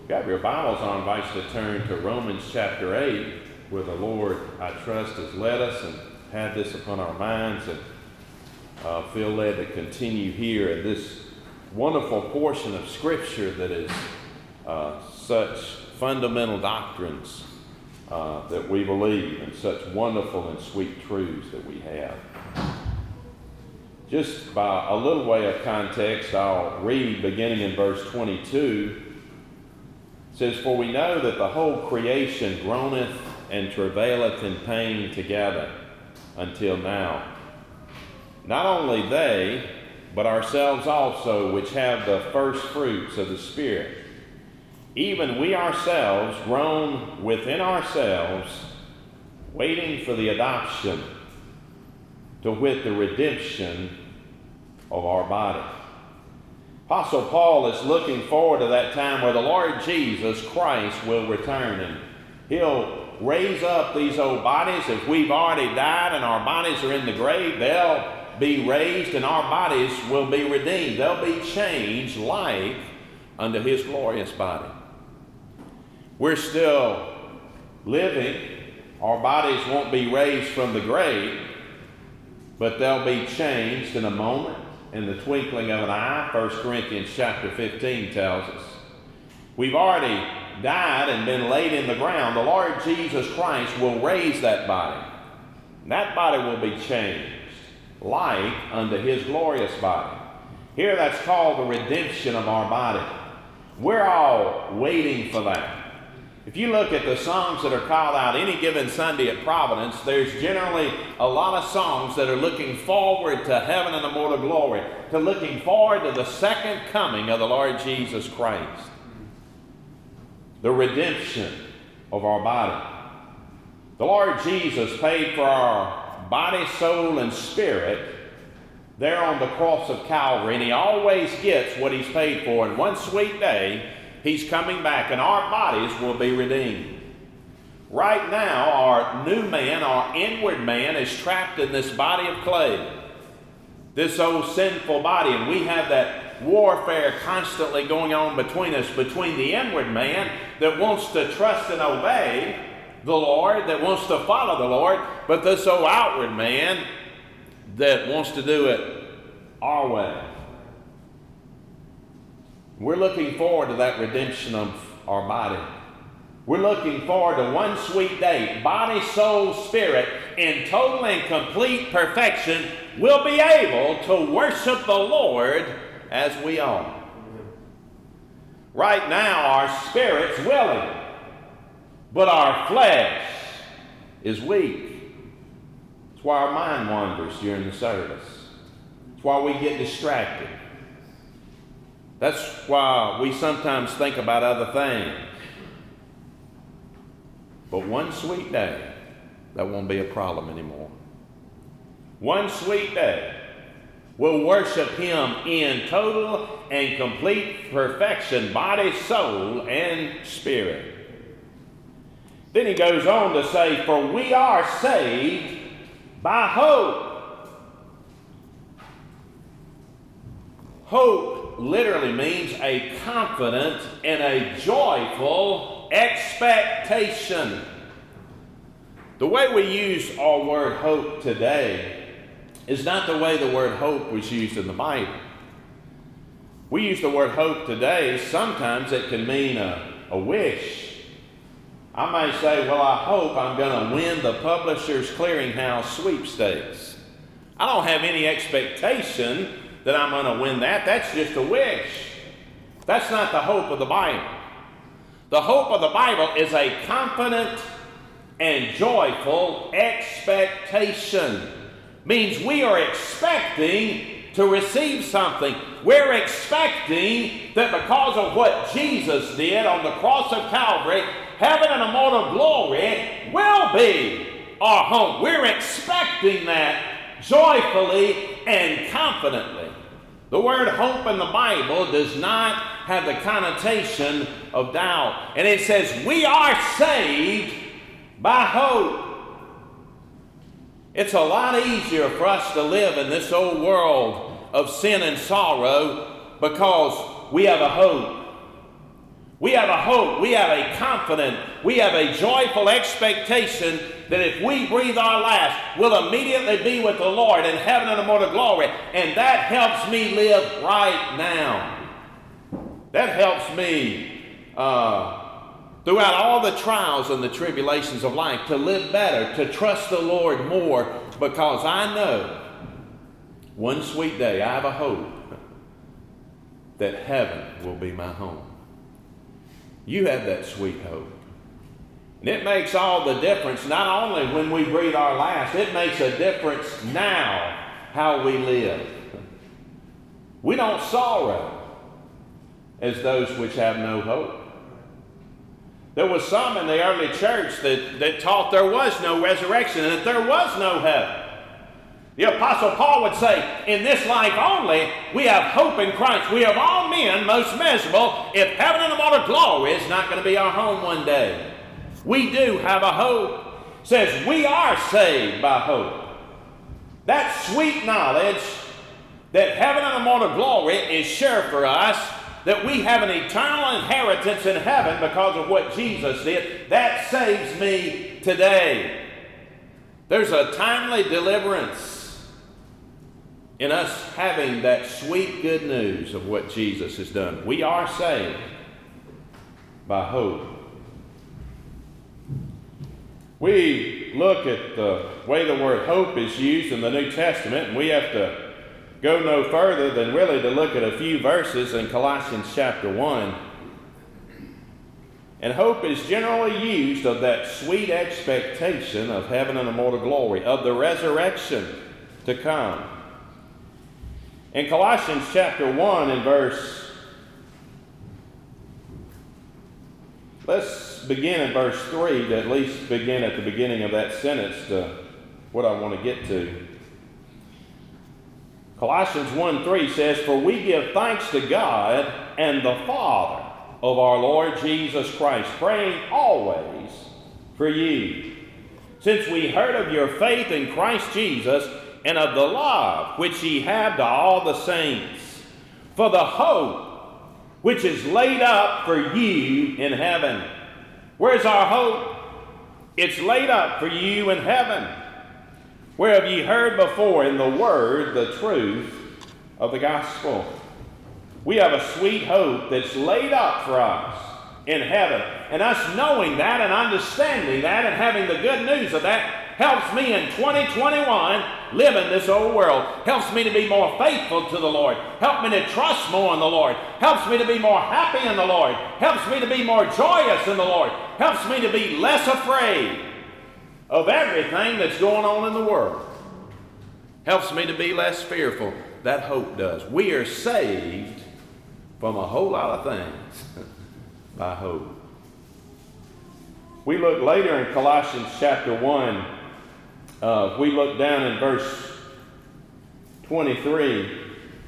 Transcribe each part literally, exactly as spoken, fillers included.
you have your Bibles, I invite you to turn to Romans chapter eight, where the Lord, I trust, has led us and had this upon our minds, and uh, feel led to continue here in this wonderful portion of Scripture that is uh, such fundamental doctrines uh, that we believe, and such wonderful and sweet truths that we have. Just by a little way of context, I'll read beginning in verse twenty-two. It says, "For we know that the whole creation groaneth and travaileth in pain together until now. Not only they, but ourselves also, which have the first fruits of the Spirit, even we ourselves groan within ourselves, waiting for the adoption, to wit, the redemption of our body." Apostle Paul is looking forward to that time where the Lord Jesus Christ will return, and he'll raise up these old bodies. If we've already died and our bodies are in the grave, they'll be raised and our bodies will be redeemed. They'll be changed like unto his glorious body. We're still living. Our bodies won't be raised from the grave, but they'll be changed in a moment, in the twinkling of an eye. First Corinthians chapter fifteen tells us. We've already died and been laid in the ground. The Lord Jesus Christ will raise that body. And that body will be changed like unto his glorious body. Here that's called the redemption of our body. We're all waiting for that. If you look at the songs that are called out any given Sunday at Providence, there's generally a lot of songs that are looking forward to heaven and immortal glory, to looking forward to the second coming of the Lord Jesus Christ. The redemption of our body. The Lord Jesus paid for our body, soul, and spirit there on the cross of Calvary, and he always gets what he's paid for. And one sweet day, he's coming back, and our bodies will be redeemed. Right now, our new man, our inward man, is trapped in this body of clay, this old sinful body, and we have that warfare constantly going on between us, between the inward man that wants to trust and obey the Lord, that wants to follow the Lord, but this old outward man that wants to do it our way. We're looking forward to that redemption of our body. We're looking forward to one sweet day, body, soul, spirit, in total and complete perfection, we'll be able to worship the Lord as we are. Right now, our spirit's willing, but our flesh is weak. That's why our mind wanders during the service. That's why we get distracted. That's why we sometimes think about other things. But one sweet day, that won't be a problem anymore. One sweet day, we'll worship him in total and complete perfection, body, soul, and spirit. Then he goes on to say, "For we are saved by hope." Hope literally means a confident and a joyful expectation. The way we use our word hope today is not the way the word hope was used in the Bible. We use the word hope today, sometimes it can mean a, a wish. I may say, well, I hope I'm going to win the Publishers Clearinghouse sweepstakes. I don't have any expectation that I'm going to win that. That's just a wish. That's not the hope of the Bible. The hope of the Bible is a confident and joyful expectation. Means we are expecting to receive something. We're expecting that because of what Jesus did on the cross of Calvary, heaven and immortal glory will be our home. We're expecting that joyfully and confidently. The word hope in the Bible does not have the connotation of doubt. And it says, we are saved by hope. It's a lot easier for us to live in this old world of sin and sorrow because we have a hope. We have a hope, we have a confident, we have a joyful expectation that if we breathe our last, we'll immediately be with the Lord in heaven and immortal glory. And that helps me live right now. That helps me uh, throughout all the trials and the tribulations of life to live better, to trust the Lord more, because I know one sweet day I have a hope that heaven will be my home. You have that sweet hope. And it makes all the difference, not only when we breathe our last, it makes a difference now how we live. We don't sorrow as those which have no hope. There was some in the early church that, that taught there was no resurrection and that there was no heaven. The Apostle Paul would say, in this life only, we have hope in Christ. We of all men most miserable, if heaven and immortal glory is not going to be our home one day. We do have a hope. It says we are saved by hope. That sweet knowledge that heaven and immortal glory is sure for us, that we have an eternal inheritance in heaven because of what Jesus did, that saves me today. There's a timely deliverance in us having that sweet good news of what Jesus has done. We are saved by hope. We look at the way the word hope is used in the New Testament, and we have to go no further than really to look at a few verses in Colossians chapter one. And hope is generally used of that sweet expectation of heaven and immortal glory, of the resurrection to come. In Colossians chapter one and verse, let's begin in verse three to at least begin at the beginning of that sentence to what I want to get to. Colossians one three says, "For we give thanks to God and the Father of our Lord Jesus Christ, praying always for you, since we heard of your faith in Christ Jesus and of the love which ye have to all the saints, for the hope which is laid up for you in heaven." Where's our hope? It's laid up for you in heaven. Where have ye heard before in the word the truth of the gospel? We have a sweet hope that's laid up for us in heaven. And us knowing that and understanding that and having the good news of that helps me in twenty twenty-one live in this old world. Helps me to be more faithful to the Lord. Helps me to trust more in the Lord. Helps me to be more happy in the Lord. Helps me to be more joyous in the Lord. Helps me to be less afraid of everything that's going on in the world. Helps me to be less fearful. That hope does. We are saved from a whole lot of things by hope. We look later in Colossians chapter one. Uh, we look down in verse twenty-three.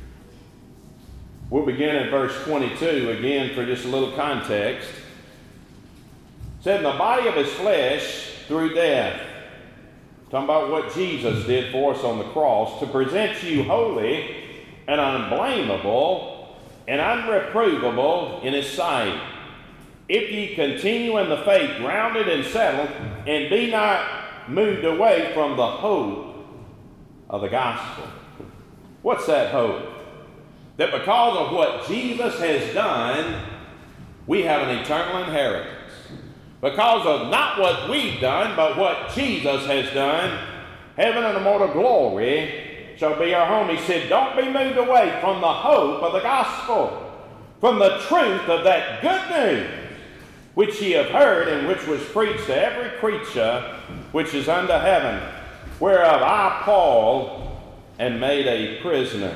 We'll begin in verse twenty-two again for just a little context. It said, "In the body of his flesh through death," talking about what Jesus did for us on the cross, "to present you holy and unblameable and unreprovable in his sight, if ye continue in the faith, grounded and settled, and be not moved away from the hope of the gospel." What's that hope? That because of what Jesus has done, we have an eternal inheritance. Because of not what we've done, but what Jesus has done, heaven and immortal glory shall be our home. He said, don't be moved away from the hope of the gospel, from the truth of that good news, which ye have heard, and which was preached to every creature which is under heaven, whereof I, Paul, am made a prisoner.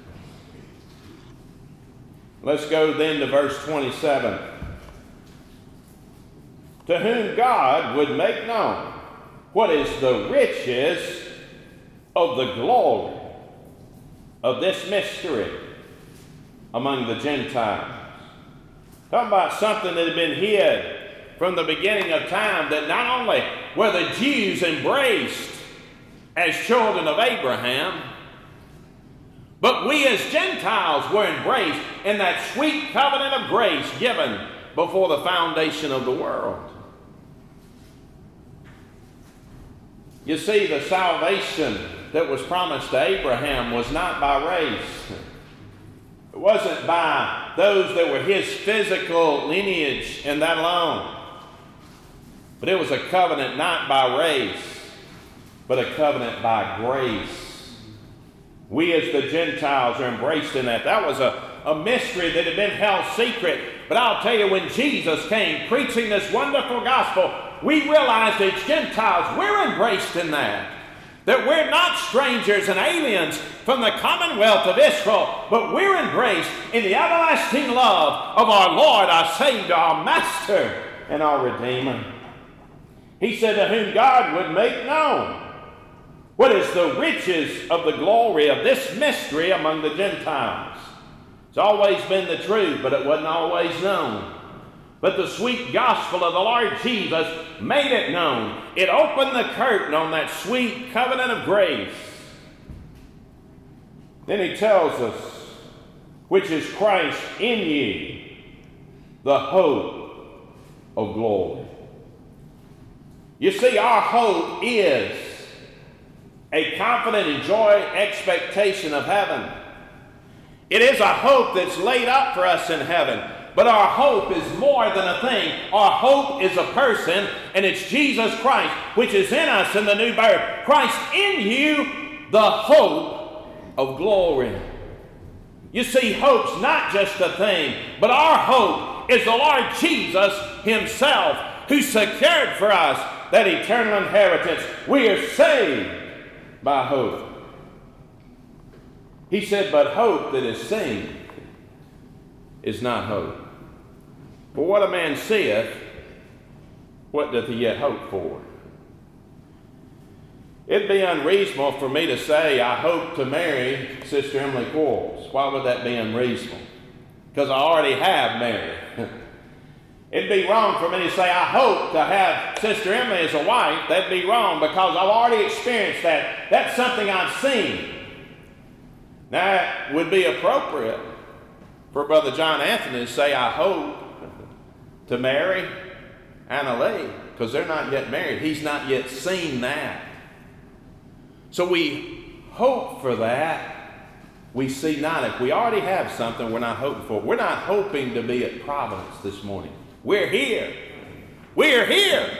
Let's go then to verse twenty-seven. "To whom God would make known what is the riches of the glory of this mystery among the Gentiles." Talking about something that had been hid from the beginning of time, that not only were the Jews embraced as children of Abraham, but we as Gentiles were embraced in that sweet covenant of grace given before the foundation of the world. You see, the salvation that was promised to Abraham was not by race. It wasn't by those that were his physical lineage and that alone. But it was a covenant not by race, but a covenant by grace. We as the Gentiles are embraced in that. That was a, a mystery that had been held secret. But I'll tell you, when Jesus came preaching this wonderful gospel, we realized as Gentiles, we're embraced in that. That we're not strangers and aliens from the commonwealth of Israel, but we're embraced in the everlasting love of our Lord, our Savior, our Master, and our Redeemer. He said, to whom God would make known what is the riches of the glory of this mystery among the Gentiles. It's always been the truth, but it wasn't always known. But the sweet gospel of the Lord Jesus made it known. It opened the curtain on that sweet covenant of grace. Then he tells us, which is Christ in you, the hope of glory. You see, our hope is a confident and joy expectation of heaven. It is a hope that's laid up for us in heaven. But our hope is more than a thing. Our hope is a person, and it's Jesus Christ, which is in us in the new birth. Christ in you, the hope of glory. You see, hope's not just a thing, but our hope is the Lord Jesus himself, who secured for us that eternal inheritance. We are saved by hope. He said, but hope that is seen is not hope. For what a man seeth, what doth he yet hope for? It'd be unreasonable for me to say, I hope to marry Sister Emily Quarles. Why would that be unreasonable? Because I already have married. It'd be wrong for me to say, I hope to have Sister Emily as a wife. That'd be wrong because I've already experienced that. That's something I've seen. Now, it would be appropriate for Brother John Anthony to say, I hope to marry Anna Lee, because they're not yet married. He's not yet seen that. So we hope for that. We see not. If we already have something, we're not hoping for. We're not hoping to be at Providence this morning. We're here. We're here.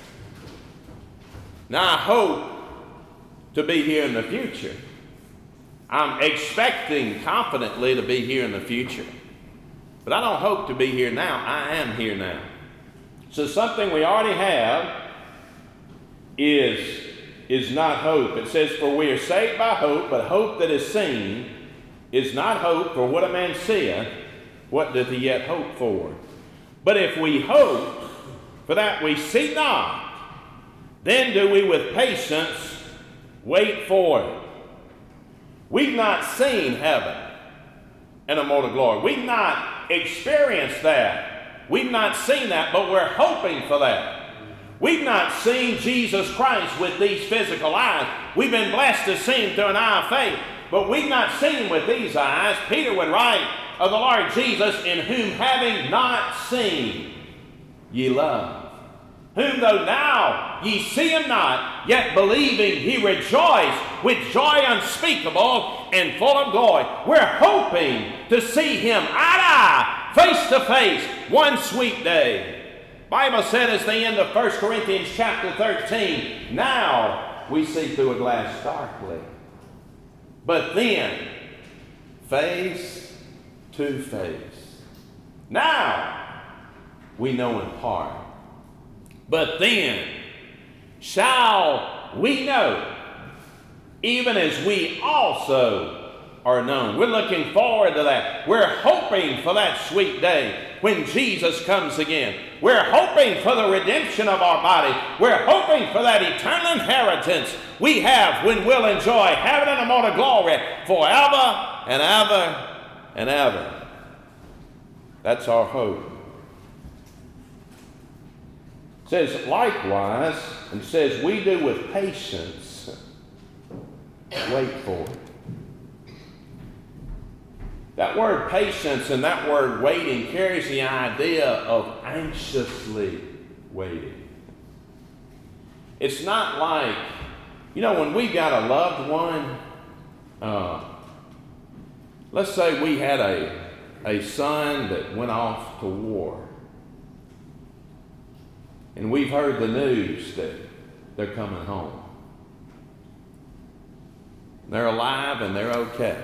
Now I hope to be here in the future. I'm expecting confidently to be here in the future. But I don't hope to be here now. I am here now. So something we already have is, is not hope. It says, for we are saved by hope, but hope that is seen is not hope. For what a man seeth, what doth he yet hope for? But if we hope for that we see not, then do we with patience wait for it. We've not seen heaven and immortal glory. We've not experienced that. We've not seen that, but we're hoping for that. We've not seen Jesus Christ with these physical eyes. We've been blessed to see him through an eye of faith, but we've not seen him with these eyes. Peter would write of the Lord Jesus, in whom having not seen, ye love. Whom though now ye see him not, yet believing he rejoiced with joy unspeakable and full of glory. We're hoping to see him eye to eye, face to face, one sweet day. Bible said as the end of First Corinthians chapter thirteen, now we see through a glass darkly, but then face to face. Now we know in part, but then shall we know, even as we also are known. We're looking forward to that. We're hoping for that sweet day when Jesus comes again. We're hoping for the redemption of our body. We're hoping for that eternal inheritance we have when we'll enjoy heaven and immortal glory forever and ever and ever. That's our hope. It says, likewise, and says, we do with patience wait for it. That word patience and that word waiting carries the idea of anxiously waiting. It's not like, you know, when we got a loved one, uh, let's say we had a, a son that went off to war. And we've heard the news that they're coming home. They're alive and they're okay.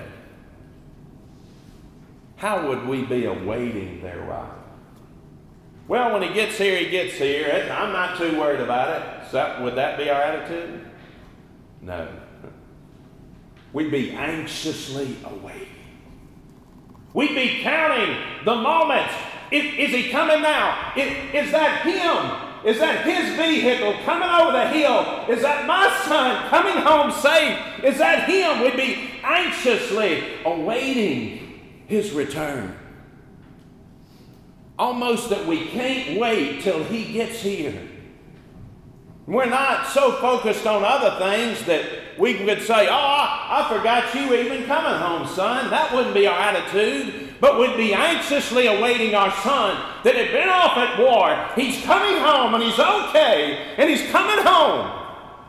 How would we be awaiting their arrival? Well, when he gets here, he gets here. I'm not too worried about it. So that, would that be our attitude? No. We'd be anxiously awaiting. We'd be counting the moments. Is, is he coming now? Is, is that him? Is that his vehicle coming over the hill? Is that my son coming home safe? Is that him? We'd be anxiously awaiting his return. Almost that we can't wait till he gets here. We're not so focused on other things that we could say, oh, I, I forgot you even coming home, son. That wouldn't be our attitude. But we'd be anxiously awaiting our son that had been off at war. He's coming home and he's okay and he's coming home.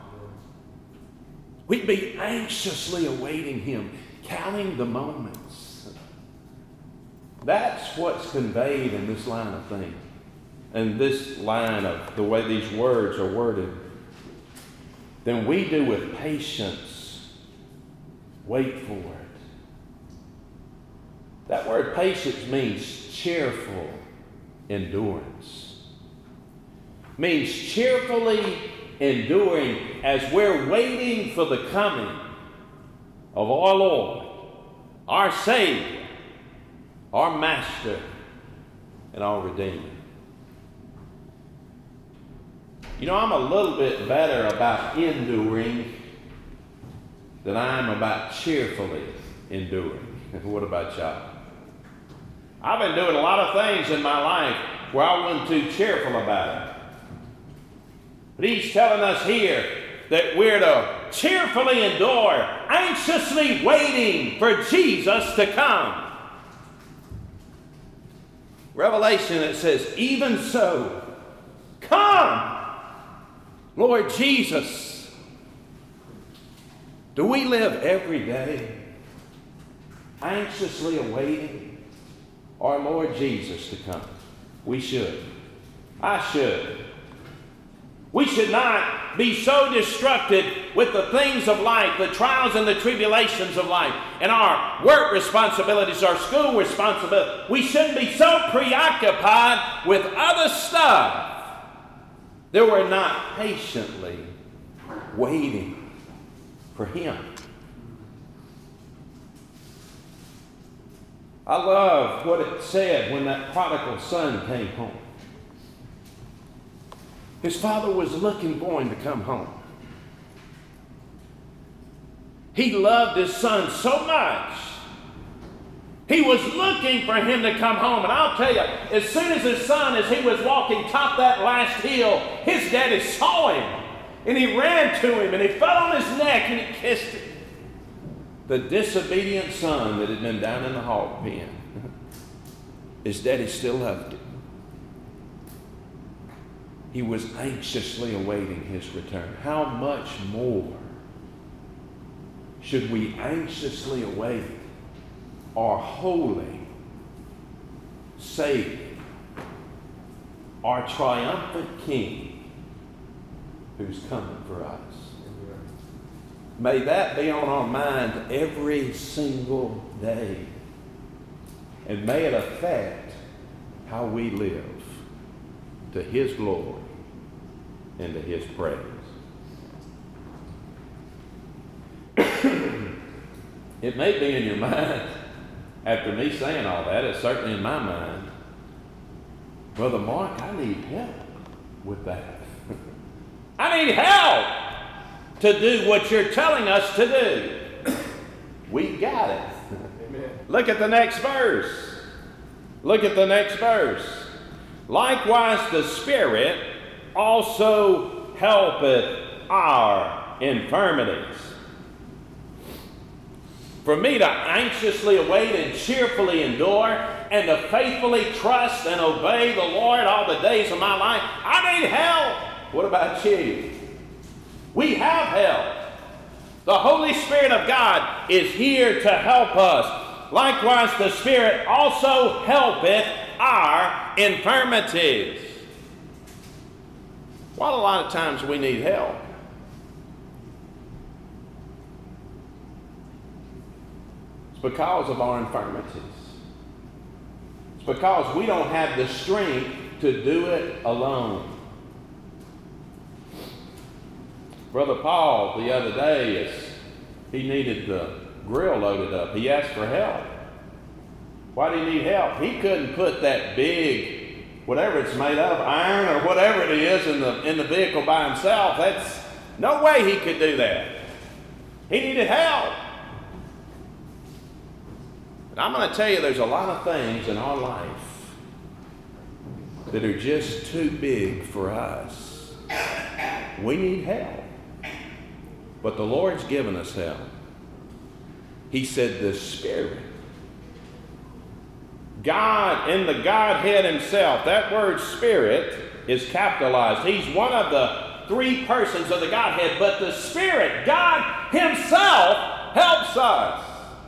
We'd be anxiously awaiting him, counting the moments. That's what's conveyed in this line of things. And this line of the way these words are worded. Then we do with patience wait for it. That word patience means cheerful endurance. Means cheerfully enduring as we're waiting for the coming of our Lord, our Savior, our Master, and our Redeemer. You know, I'm a little bit better about enduring than I am about cheerfully enduring. What about y'all? I've been doing a lot of things in my life where I wasn't too cheerful about it. But he's telling us here that we're to cheerfully endure, anxiously waiting for Jesus to come. Revelation, it says, even so, come, Lord Jesus. Do we live every day anxiously awaiting our Lord Jesus to come? We should. I should. We should not be so distracted with the things of life, the trials and the tribulations of life, and our work responsibilities, our school responsibilities. We shouldn't be so preoccupied with other stuff that we're not patiently waiting for him. I love what it said when that prodigal son came home. His father was looking for him to come home. He loved his son so much. He was looking for him to come home. And I'll tell you, as soon as his son, as he was walking top that last hill, his daddy saw him. And he ran to him and he fell on his neck and he kissed him. The disobedient son that had been down in the hog pen, his daddy still loved him. He was anxiously awaiting his return. How much more should we anxiously await our holy Savior, our triumphant King who's coming for us? May that be on our mind every single day. And may it affect how we live to his glory and to his praise. It may be in your mind, after me saying all that, it's certainly in my mind, Brother Mark, I need help with that. I need help to do what you're telling us to do. We got it. Amen. Look at the next verse. Look at the next verse. Likewise, the Spirit also helpeth our infirmities. For me to anxiously await and cheerfully endure and to faithfully trust and obey the Lord all the days of my life, I need help. What about you? We have help. The Holy Spirit of God is here to help us. Likewise, the Spirit also helpeth our infirmities. Well, a lot of times we need help. It's because of our infirmities. It's because we don't have the strength to do it alone. Brother Paul, the other day, as he needed the grill loaded up, he asked for help. Why did he need help? He couldn't put that big, whatever it's made of, iron or whatever it is, in the in the vehicle by himself. That's no way he could do that. He needed help. And I'm going to tell you, there's a lot of things in our life that are just too big for us. We need help. But the Lord's given us help. He said the Spirit. God, in the Godhead himself, that word Spirit is capitalized. He's one of the three persons of the Godhead, but the Spirit, God himself, helps us.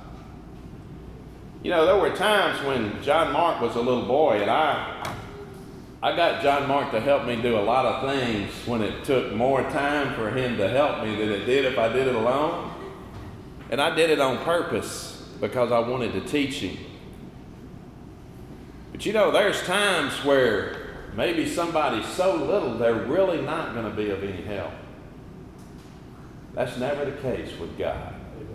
You know, there were times when John Mark was a little boy, and I, I got John Mark to help me do a lot of things when it took more time for him to help me than it did if I did it alone. And I did it on purpose because I wanted to teach him. But you know, there's times where maybe somebody's so little they're really not going to be of any help. That's never the case with God.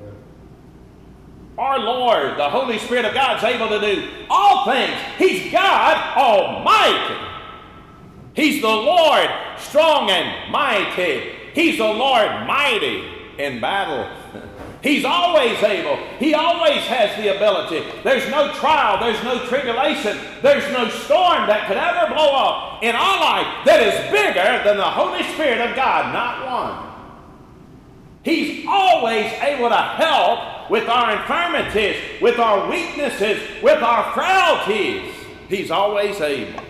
Our Lord, the Holy Spirit of God, is able to do all things. He's God Almighty. He's the Lord strong and mighty. He's the Lord mighty in battle. He's always able. He always has the ability. There's no trial. There's no tribulation. There's no storm that could ever blow up in our life that is bigger than the Holy Spirit of God. Not one. He's always able to help with our infirmities, with our weaknesses, with our frailties. He's always able.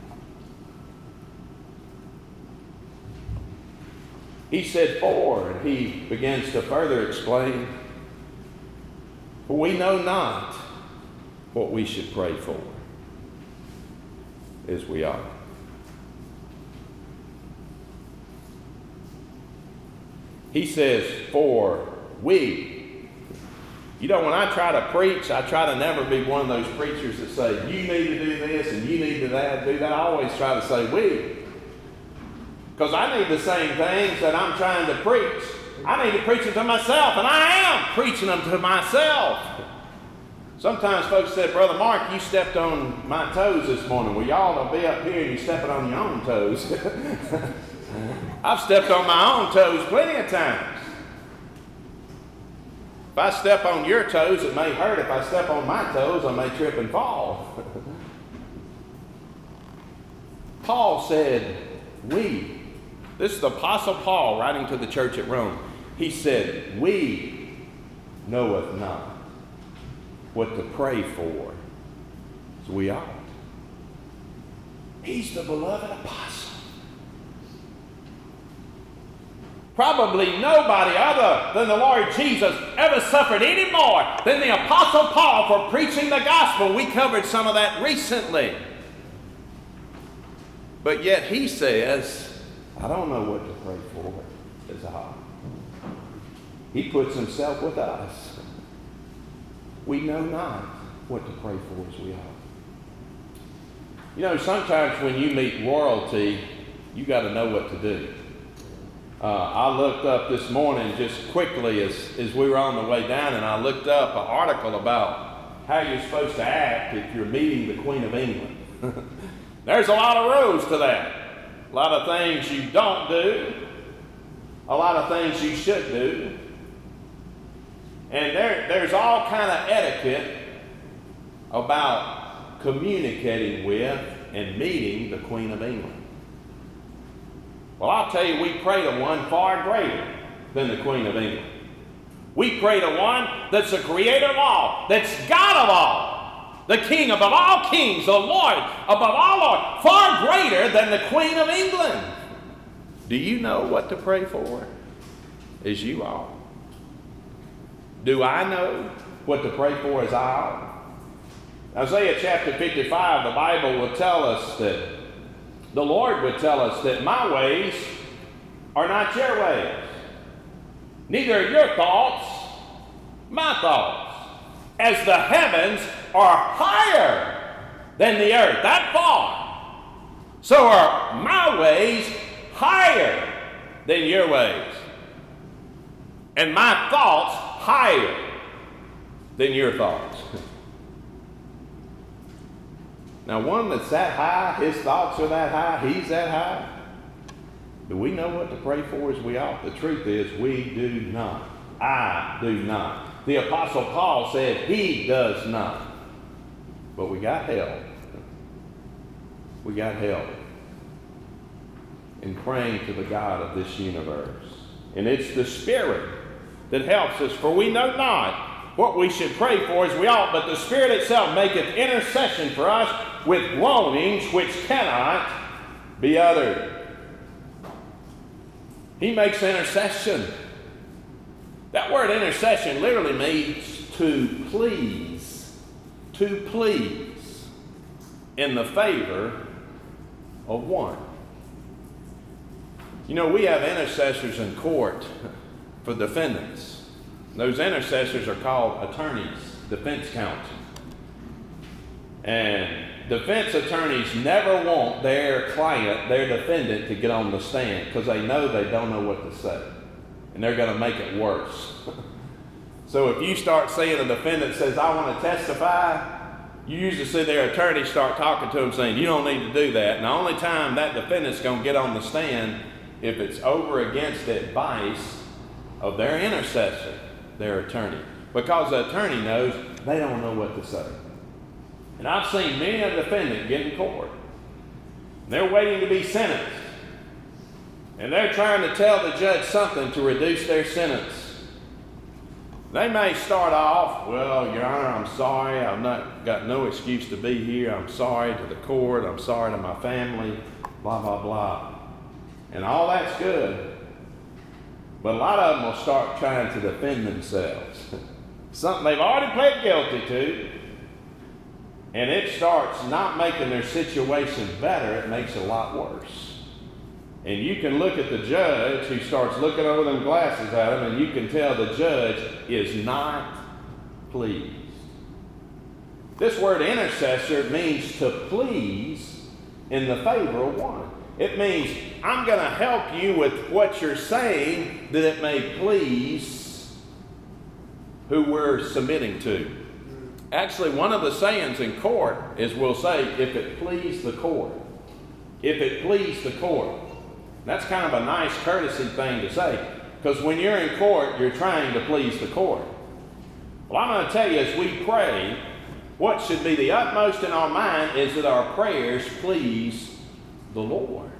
He said, for, and he begins to further explain, for we know not what we should pray for, as we ought. He says, for we. You know, when I try to preach, I try to never be one of those preachers that say, you need to do this and you need to that, do that. I always try to say we. Because I need the same things that I'm trying to preach. I need to preach them to myself, and I am preaching them to myself. Sometimes folks said, Brother Mark, you stepped on my toes this morning. Well, y'all will be up here and you're stepping on your own toes. I've stepped on my own toes plenty of times. If I step on your toes, it may hurt. If I step on my toes, I may trip and fall. Paul said, we. This is the Apostle Paul writing to the church at Rome. He said, we knoweth not what to pray for, as we ought. He's the beloved apostle. Probably nobody other than the Lord Jesus ever suffered any more than the Apostle Paul for preaching the gospel. We covered some of that recently. But yet he says, I don't know what to pray for as I. He puts himself with us. We know not what to pray for as we ought. You know, sometimes when you meet royalty, you got to know what to do. Uh, I looked up this morning just quickly as, as we were on the way down, and I looked up an article about how you're supposed to act if you're meeting the Queen of England. There's a lot of rules to that. A lot of things you don't do. A lot of things you should do. And there, there's all kind of etiquette about communicating with and meeting the Queen of England. Well, I'll tell you, we pray to one far greater than the Queen of England. We pray to one that's the creator of all, that's God of all, the King above all kings, the Lord above all lords, far greater than the Queen of England. Do you know what to pray for? As you all. Do I know what to pray for as I ought? Isaiah chapter fifty-five, the Bible will tell us that the Lord would tell us that my ways are not your ways. Neither are your thoughts my thoughts. As the heavens are higher than the earth, that far, so are my ways higher than your ways. And my thoughts higher than your thoughts. Now, one that's that high, his thoughts are that high, he's that high. Do we know what to pray for as we ought? The truth is, we do not. I do not. The Apostle Paul said he does not. But we got help. We got help in praying to the God of this universe. And it's the Spirit that helps us. For we know not what we should pray for as we ought, but the Spirit itself maketh intercession for us with groanings which cannot be uttered. He makes intercession. That word intercession literally means to please, to please in the favor of one. You know, we have intercessors in court for defendants. Those intercessors are called attorneys, defense counsel. And defense attorneys never want their client, their defendant, to get on the stand because they know they don't know what to say. And they're going to make it worse. So if you start seeing a defendant says, I want to testify, you usually see their attorney start talking to them saying, you don't need to do that. And the only time that defendant's going to get on the stand if it's over against the advice of their intercessor, their attorney. Because the attorney knows they don't know what to say. And I've seen many a defendant get in court. And they're waiting to be sentenced. And they're trying to tell the judge something to reduce their sentence. They may start off, well, Your Honor, I'm sorry. I've not got no excuse to be here. I'm sorry to the court. I'm sorry to my family. Blah, blah, blah. And all that's good. But a lot of them will start trying to defend themselves. Something they've already pled guilty to. And it starts not making their situation better. It makes it a lot worse. And you can look at the judge who starts looking over them glasses at him, and you can tell the judge is not pleased. This word intercessor means to please in the favor of one. It means I'm going to help you with what you're saying that it may please who we're submitting to. Actually, one of the sayings in court is we'll say, if it please the court. If it please the court. That's kind of a nice courtesy thing to say, because when you're in court, you're trying to please the court. Well, I'm going to tell you, as we pray, what should be the utmost in our mind is that our prayers please the Lord.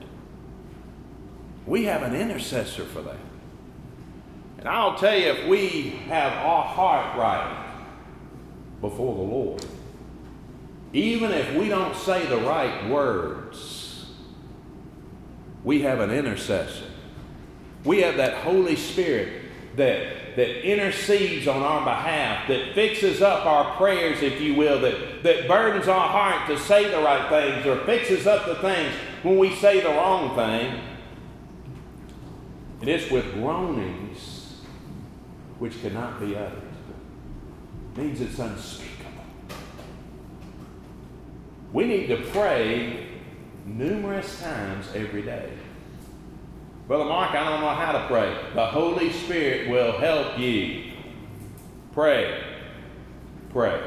We have an intercessor for that. And I'll tell you, if we have our heart right before the Lord, even if we don't say the right words, we have an intercessor. We have that Holy Spirit that, that intercedes on our behalf, that fixes up our prayers, if you will, that, that burdens our heart to say the right things, or fixes up the things when we say the wrong thing. And it's with groanings which cannot be uttered. It means it's unspeakable. We need to pray numerous times every day. Brother Mark, I don't know how to pray. The Holy Spirit will help you. Pray. Pray.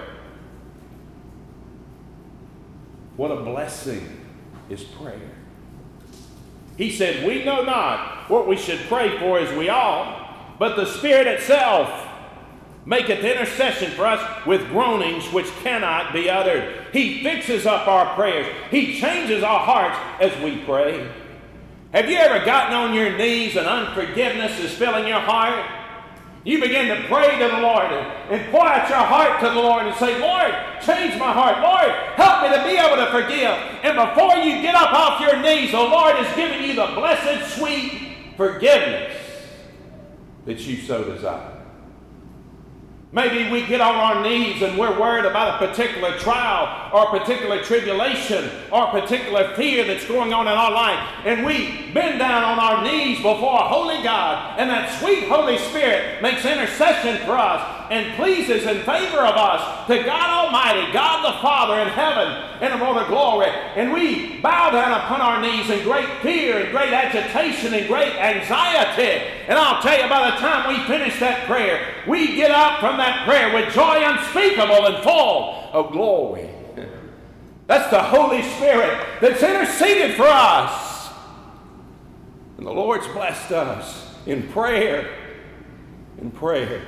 What a blessing is prayer. He said, we know not what we should pray for as we ought, but the Spirit itself maketh intercession for us with groanings which cannot be uttered. He fixes up our prayers. He changes our hearts as we pray. Have you ever gotten on your knees and unforgiveness is filling your heart? You begin to pray to the Lord and, and pour out your heart to the Lord and say, Lord, change my heart. Lord, help me to be able to forgive. And before you get up off your knees, the Lord is giving you the blessed, sweet forgiveness that you so desire. Maybe we get on our knees and we're worried about a particular trial or a particular tribulation or a particular fear that's going on in our life. And we bend down on our knees before a holy God, and that sweet Holy Spirit makes intercession for us and pleases in favor of us to God Almighty, God the Father in heaven and of all the glory. And we bow down upon our knees in great fear and great agitation and great anxiety. And I'll tell you, by the time we finish that prayer, we get up from that prayer with joy unspeakable and full of glory. That's the Holy Spirit that's interceded for us. And the Lord's blessed us in prayer, in prayer.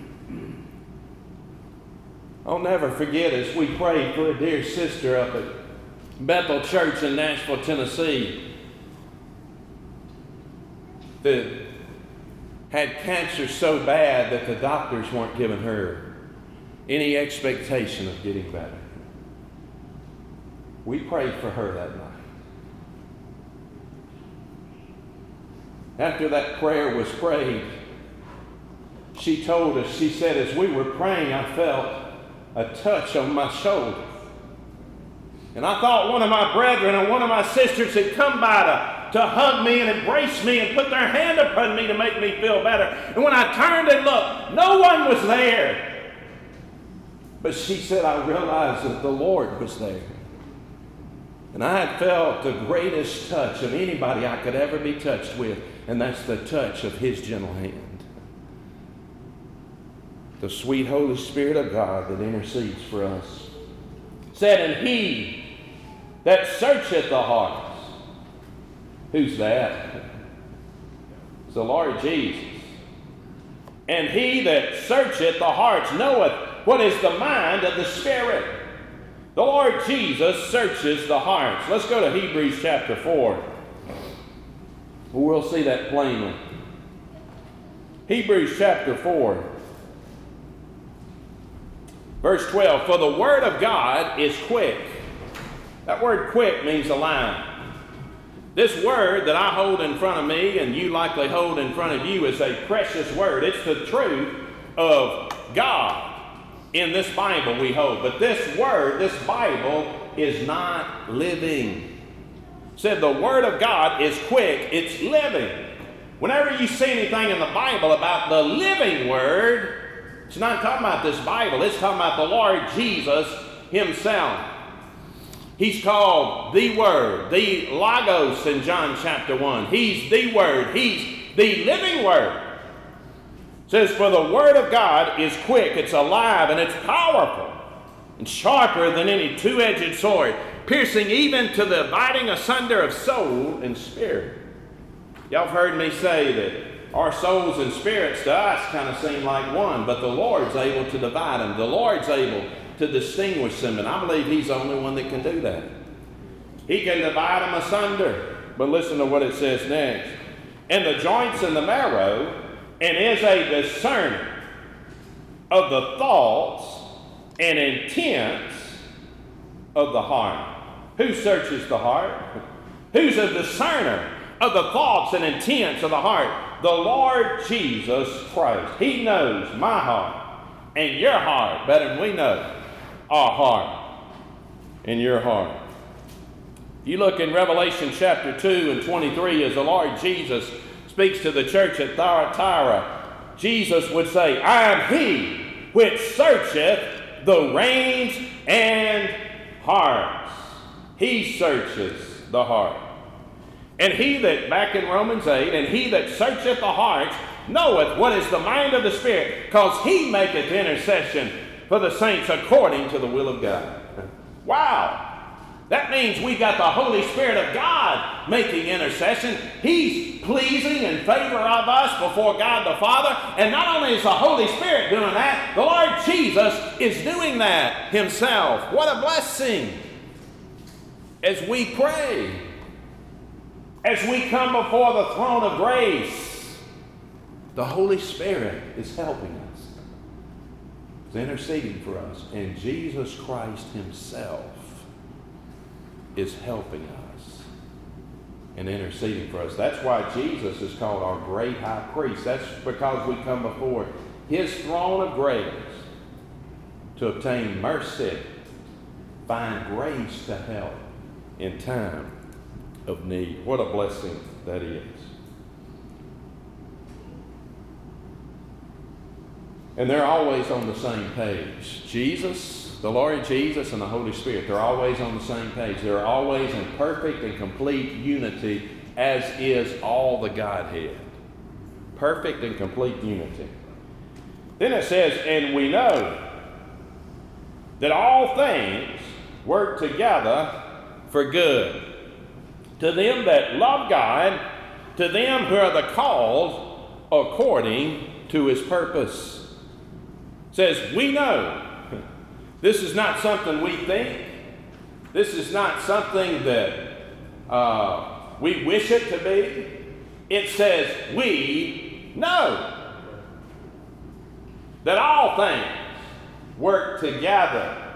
I'll never forget as we prayed for a dear sister up at Bethel Church in Nashville, Tennessee, that had cancer so bad that the doctors weren't giving her any expectation of getting better. We prayed for her that night. After that prayer was prayed, she told us, she said, as we were praying, I felt a touch on my shoulder. And I thought one of my brethren and one of my sisters had come by to, to hug me and embrace me and put their hand upon me to make me feel better. And when I turned and looked, no one was there. But she said, I realized that the Lord was there. And I had felt the greatest touch of anybody I could ever be touched with, and that's the touch of His gentle hand. The sweet Holy Spirit of God that intercedes for us. Said, and He that searcheth the hearts. Who's that? It's the Lord Jesus. And He that searcheth the hearts knoweth what is the mind of the Spirit. The Lord Jesus searches the hearts. Let's go to Hebrews chapter four. We'll see that plainly. Hebrews chapter four. Verse twelve, for the word of God is quick. That word quick means alive. This word that I hold in front of me and you likely hold in front of you is a precious word. It's the truth of God in this Bible we hold. But this word, this Bible, is not living. Said the word of God is quick, it's living. Whenever you see anything in the Bible about the living word, it's not talking about this Bible. It's talking about the Lord Jesus Himself. He's called the Word, the Logos in John chapter one. He's the Word. He's the living Word. It says, for the Word of God is quick, it's alive, and it's powerful, and sharper than any two-edged sword, piercing even to the dividing asunder of soul and spirit. Y'all have heard me say that our souls and spirits to us kind of seem like one, but the Lord's able to divide them. The Lord's able to distinguish them, and I believe He's the only one that can do that. He can divide them asunder. But listen to what it says next. And the joints and the marrow, and is a discerner of the thoughts and intents of the heart. Who searches the heart? Who's a discerner of the thoughts and intents of the heart? The Lord Jesus Christ. He knows my heart and your heart better than we know our heart and your heart. You look in Revelation chapter two and twenty-three as the Lord Jesus speaks to the church at Thyatira. Jesus would say, I am He which searcheth the reins and hearts. He searches the heart. And he that, back in Romans eight, and he that searcheth the hearts knoweth what is the mind of the Spirit, because He maketh intercession for the saints according to the will of God. Wow! That means we got the Holy Spirit of God making intercession. He's pleasing in favor of us before God the Father. And not only is the Holy Spirit doing that, the Lord Jesus is doing that Himself. What a blessing as we pray. As we come before the throne of grace, The Holy Spirit is helping us. He's interceding for us. And Jesus Christ himself is helping us and interceding for us. That's why Jesus is called our great high priest. That's because we come before his throne of grace to obtain mercy, find grace to help in time of need. What a blessing that is. And they're always on the same page. Jesus, the Lord Jesus, and the Holy Spirit, they're always on the same page. They're always in perfect and complete unity, as is all the Godhead. Perfect and complete unity. Then it says, and we know that all things work together for good, to them that love God, to them who are the called according to his purpose. It says, we know. This is not something we think. This is not something that uh, we wish it to be. It says, we know that all things work together,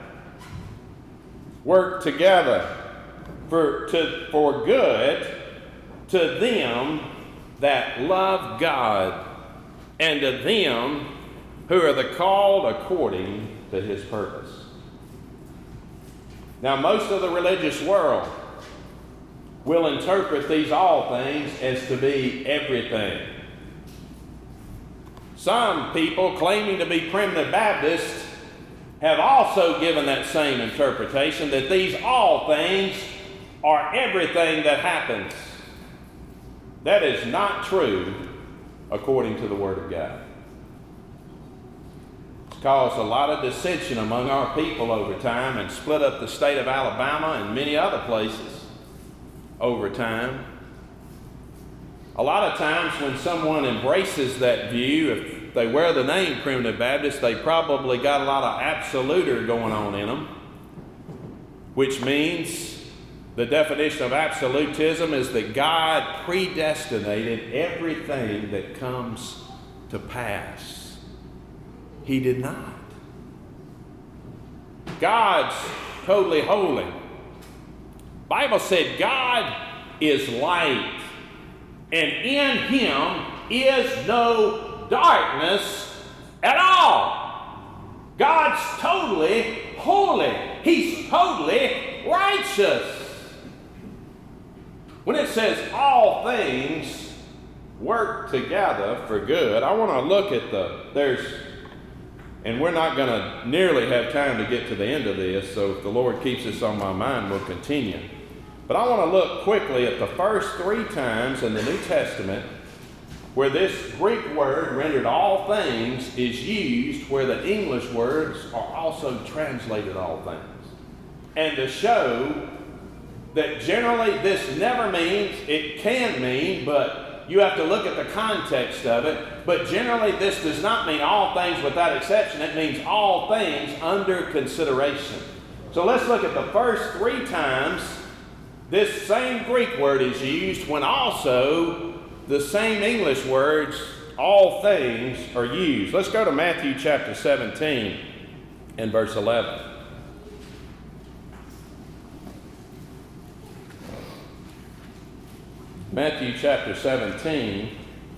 work together for, to, for good to them that love God and to them who are the called according to his purpose. Now, most of the religious world will interpret these all things as to be everything. Some people claiming to be Primitive Baptists have also given that same interpretation, that these all things are everything that happens. That is not true according to the Word of God. It's caused a lot of dissension among our people over time and split up the state of Alabama and many other places over time. A lot of times when someone embraces that view, if they wear the name Primitive Baptist, they probably got a lot of absoluter going on in them, which means the definition of absolutism is that God predestinated everything that comes to pass. He did not. God's totally holy. Bible said God is light, and in him is no darkness at all. God's totally holy. He's totally righteous. When it says all things work together for good, I want to look at the, there's, and we're not going to nearly have time to get to the end of this, so if the Lord keeps this on my mind, we'll continue. But I want to look quickly at the first three times in the New Testament where this Greek word rendered all things is used, where the English words are also translated all things. And to show that generally this never means, it can mean, but you have to look at the context of it, but generally this does not mean all things without exception. It means all things under consideration. So let's look at the first three times this same Greek word is used, when also the same English words, all things, are used. Let's go to Matthew chapter seventeen and verse eleven. Matthew chapter seventeen.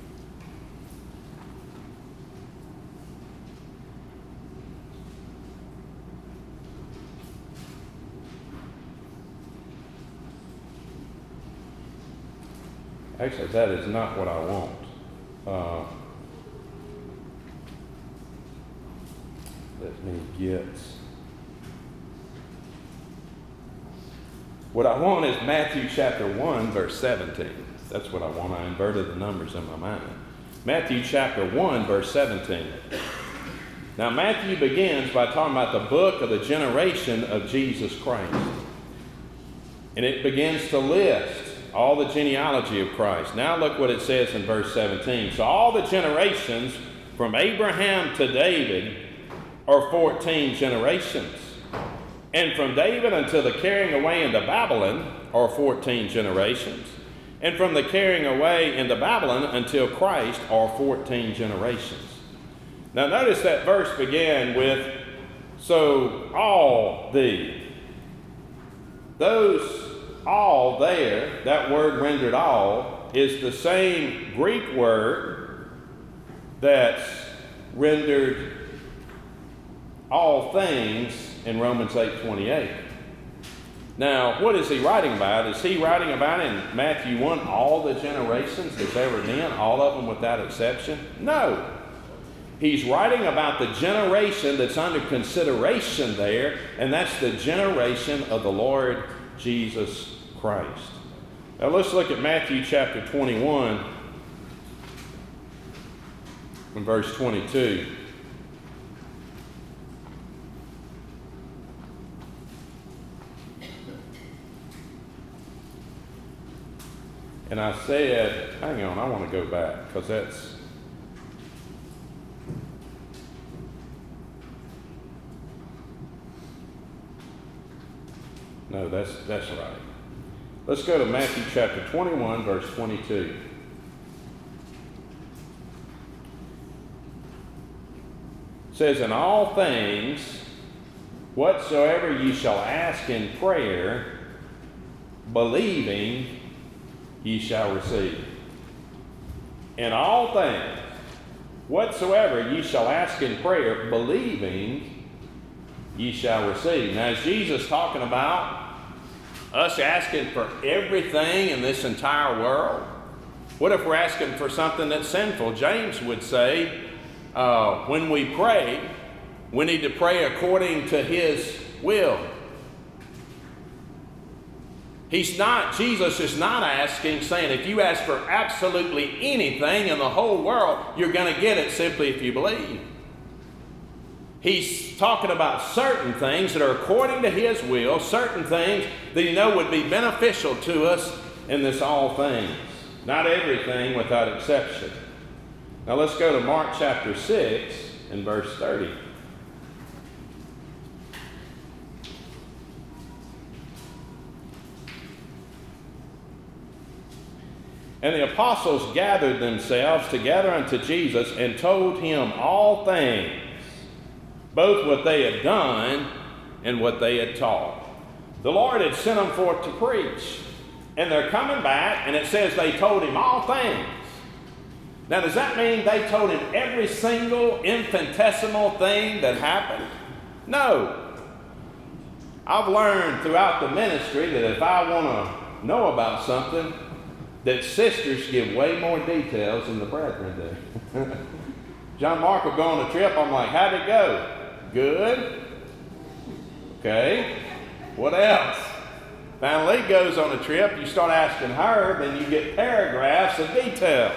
Actually, that is not what I want. Uh, let me get... What I want is Matthew chapter one, verse seventeen. That's what I want. I inverted the numbers in my mind. Matthew chapter one, verse seventeen. Now, Matthew begins by talking about the book of the generation of Jesus Christ. And it begins to list all the genealogy of Christ. Now look what it says in verse seventeen. So all the generations from Abraham to David are fourteen generations. And from David until the carrying away into Babylon are fourteen generations. and from the carrying away into Babylon until Christ are fourteen generations. Now notice that verse began with, so all the. Those all there, that word rendered all, is the same Greek word that's rendered all things in Romans eight twenty-eight. Now, what is he writing about? Is he writing about in Matthew one all the generations there's ever been, all of them without exception? No. He's writing about the generation that's under consideration there, and that's the generation of the Lord Jesus Christ. Now let's look at Matthew chapter twenty-one and verse twenty-two. And I said, hang on, I want to go back because that's, no, that's that's right. Let's go to Matthew chapter twenty-one, verse twenty-two. It says, in all things, whatsoever ye shall ask in prayer, believing, ye shall receive. In all things, whatsoever ye shall ask in prayer, believing, ye shall receive. Now, is Jesus talking about us asking for everything in this entire world? What if we're asking for something that's sinful? James would say, uh, when we pray, we need to pray according to his will. He's not, Jesus is not asking, saying, if you ask for absolutely anything in the whole world, you're going to get it simply if you believe. He's talking about certain things that are according to his will, certain things that you know would be beneficial to us in this all things. Not everything without exception. Now let's go to Mark chapter six and verse thirty. And the apostles gathered themselves together unto Jesus and told him all things, both what they had done and what they had taught. The Lord had sent them forth to preach. And they're coming back, and it says they told him all things. Now, does that mean they told him every single infinitesimal thing that happened? No. I've learned throughout the ministry that if I want to know about something, that sisters give way more details than the brethren do. John Mark will go on a trip. I'm like, how'd it go? Good. Okay. What else? Finally goes on a trip. You start asking her, then you get paragraphs of detail.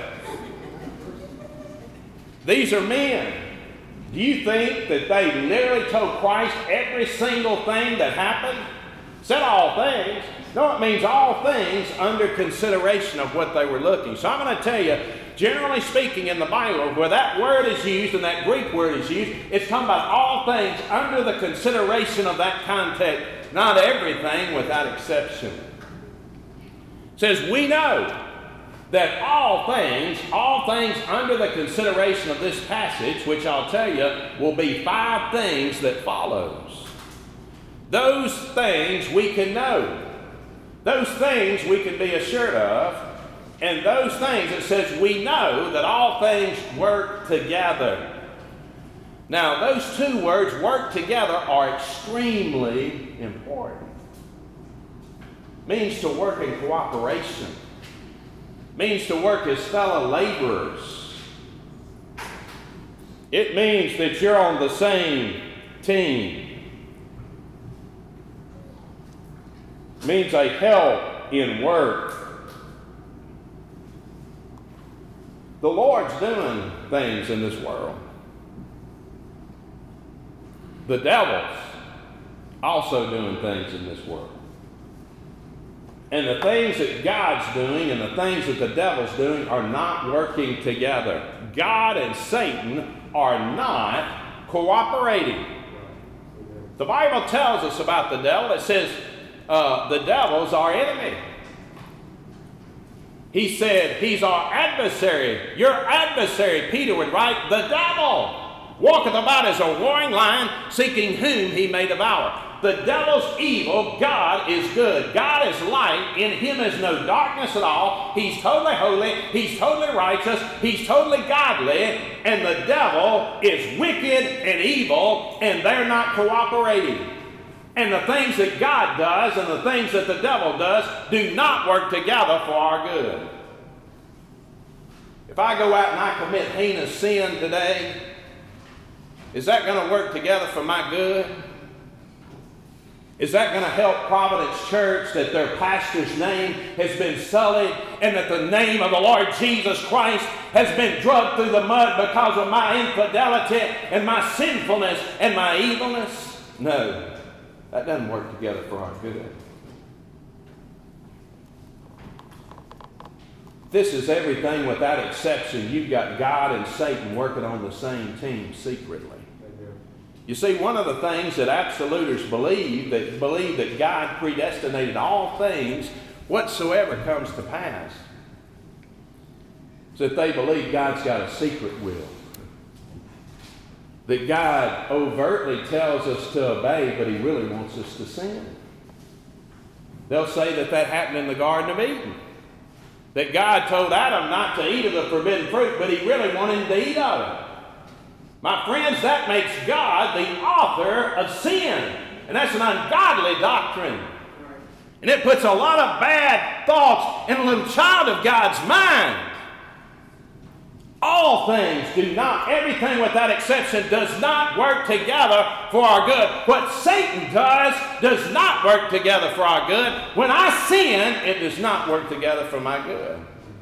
These are men. Do you think that they literally told Christ every single thing that happened? Said all things. No, it means all things under consideration of what they were looking. So I'm going to tell you, generally speaking in the Bible, where that word is used and that Greek word is used, it's talking about all things under the consideration of that context, not everything without exception. It says, we know that all things, all things under the consideration of this passage, which I'll tell you, will be five things that follows. Those things we can know. Those things we can be assured of. And those things, it says, we know that all things work together. Now, those two words, work together, are extremely important. Means to work in cooperation. Means to work as fellow laborers. It means that you're on the same team. Means a help in work. The Lord's doing things in this world. The devil's also doing things in this world. And the things that God's doing and the things that the devil's doing are not working together. God and Satan are not cooperating. The Bible tells us about the devil. It says uh, the devil's our enemy. He said, he's our adversary. Your adversary, Peter would write, the devil walketh about as a roaring lion, seeking whom he may devour. The devil's evil, God is good. God is light. In him is no darkness at all. He's totally holy. He's totally righteous. He's totally godly. And the devil is wicked and evil, and they're not cooperating. And the things that God does and the things that the devil does do not work together for our good. If I go out and I commit heinous sin today, is that going to work together for my good? Is that going to help Providence Church that their pastor's name has been sullied and that the name of the Lord Jesus Christ has been drugged through the mud because of my infidelity and my sinfulness and my evilness? No, that doesn't work together for our good. This is everything without exception. You've got God and Satan working on the same team secretly. You see, one of the things that absoluters believe, that believe that God predestinated all things whatsoever comes to pass, is that they believe God's got a secret will. That God overtly tells us to obey, but he really wants us to sin. They'll say that that happened in the Garden of Eden. That God told Adam not to eat of the forbidden fruit, but he really wanted him to eat of it. My friends, that makes God the author of sin. And that's an ungodly doctrine. And it puts a lot of bad thoughts in a little child of God's mind. All things do not, everything without exception, does not work together for our good. What Satan does does not work together for our good. When I sin, it does not work together for my good.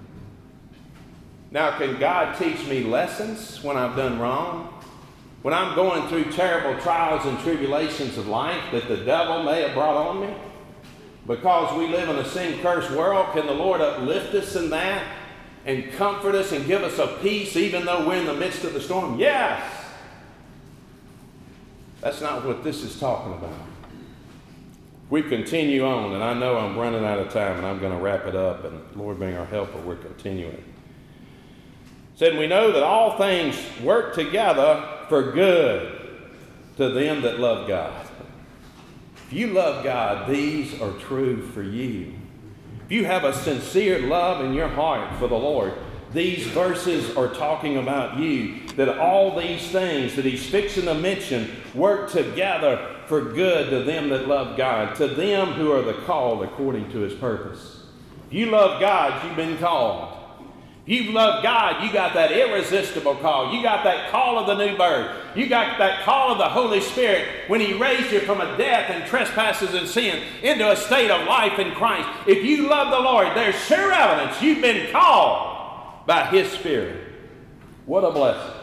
Now, can God teach me lessons when I've done wrong? When I'm going through terrible trials and tribulations of life that the devil may have brought on me? Because we live in a sin-cursed world, can the Lord uplift us in that and comfort us and give us a peace even though we're in the midst of the storm? Yes! That's not what this is talking about. We continue on, and I know I'm running out of time, and I'm going to wrap it up, and Lord being our helper, we're continuing. Said, we know that all things work together for good to them that love God. If you love God, these are true for you. If you have a sincere love in your heart for the Lord, these verses are talking about you, that all these things that he's fixing to mention work together for good to them that love God, to them who are the called according to his purpose. If you love God, you've been called. If you love God, you got that irresistible call. You got that call of the new birth. You got that call of the Holy Spirit when he raised you from a death and trespasses and sin into a state of life in Christ. If you love the Lord, there's sure evidence you've been called by his Spirit. What a blessing.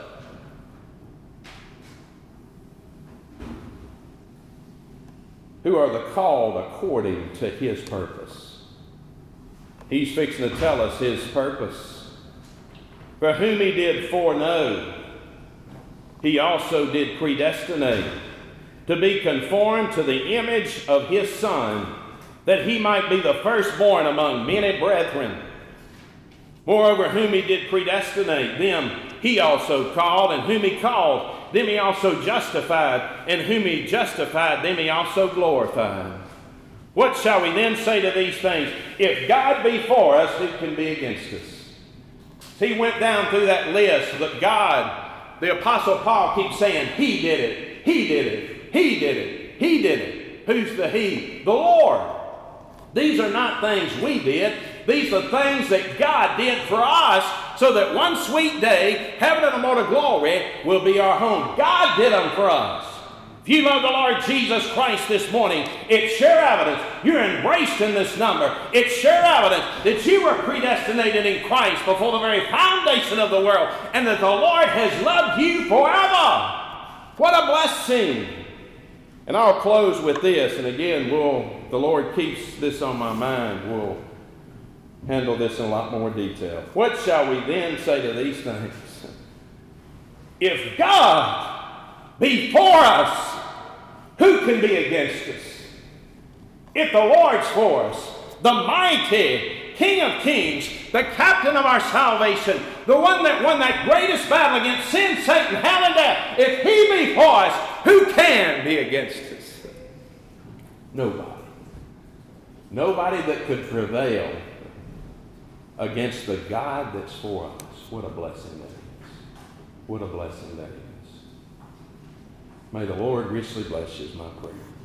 Who are the called according to his purpose. He's fixing to tell us his purpose. For whom he did foreknow, he also did predestinate to be conformed to the image of his Son, that he might be the firstborn among many brethren. Moreover, whom he did predestinate, them he also called, and whom he called, them he also justified, and whom he justified, them he also glorified. What shall we then say to these things? If God be for us, who can be against us? He went down through that list that God, the Apostle Paul keeps saying, he did it, he did it, he did it, he did it. Who's the he? The Lord. These are not things we did. These are things that God did for us so that one sweet day, heaven and immortal glory will be our home. God did them for us. If you love the Lord Jesus Christ this morning, it's sure evidence you're embraced in this number. It's sure evidence that you were predestinated in Christ before the very foundation of the world, and that the Lord has loved you forever. What a blessing. And I'll close with this, and again, we'll, the Lord keeps this on my mind. We'll handle this in a lot more detail. What shall we then say to these things? If God be for us, who can be against us? If the Lord's for us, the mighty King of kings, the captain of our salvation, the one that won that greatest battle against sin, Satan, hell, and death. If he be for us, who can be against us? Nobody. Nobody that could prevail against the God that's for us. What a blessing that is. What a blessing that is. May the Lord richly bless you is my prayer.